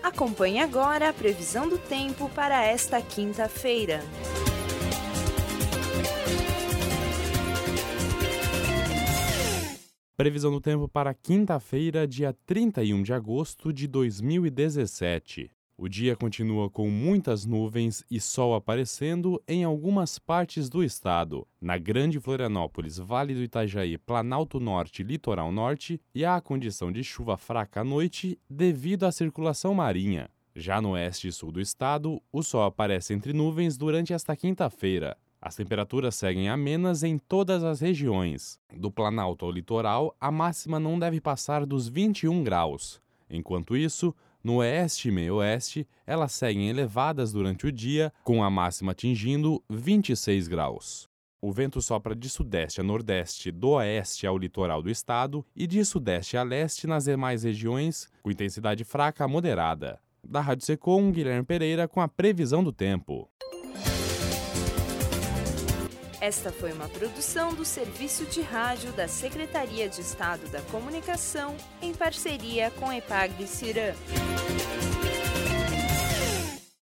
Acompanhe agora a previsão do tempo para esta quinta-feira. Previsão do tempo para quinta-feira, dia 31 de agosto de 2017. O dia continua com muitas nuvens e sol aparecendo em algumas partes do estado. Na Grande Florianópolis, Vale do Itajaí, Planalto Norte e Litoral Norte, e há a condição de chuva fraca à noite devido à circulação marinha. Já no oeste e sul do estado, o sol aparece entre nuvens durante esta quinta-feira. As temperaturas seguem amenas em todas as regiões. Do Planalto ao litoral, a máxima não deve passar dos 21 graus. Enquanto isso, no oeste e meio-oeste, elas seguem elevadas durante o dia, com a máxima atingindo 26 graus. O vento sopra de sudeste a nordeste, do oeste ao litoral do estado e de sudeste a leste nas demais regiões, com intensidade fraca a moderada. Da Rádio Secom, Guilherme Pereira com a previsão do tempo. Esta foi uma produção do Serviço de Rádio da Secretaria de Estado da Comunicação, em parceria com a EPAGRE-CIRAM.